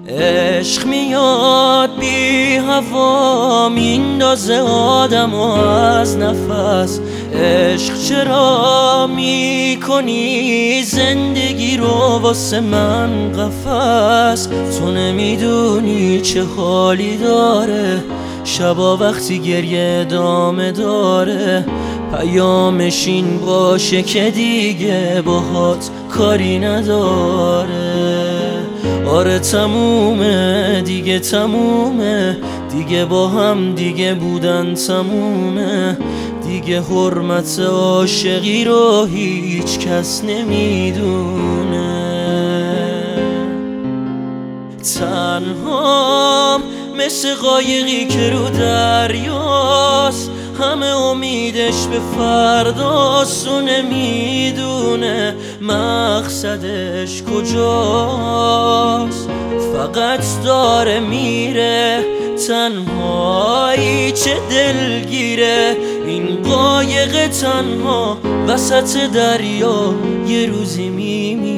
عشق میاد بی هوا میندازه آدم از نفس. عشق چرا میکنی زندگی رو واسه من قفس؟ تو نمیدونی چه حالی داره شبا وقتی گریه ادامه داره. پیامش این باشه که دیگه باهات کاری نداره. آره تمومه دیگه، تمومه دیگه، با هم دیگه بودن تمومه دیگه. حرمت عاشقی رو هیچ کس نمیدونه. تنهام مثل قایقی که رو دریاست، همه امیدش به فرداست و نمیدونه مقصدش کجاست. فقط داره میره تنهایی، چه دلگیره این قایق تنها وسط دریا. یه روزی میمیره.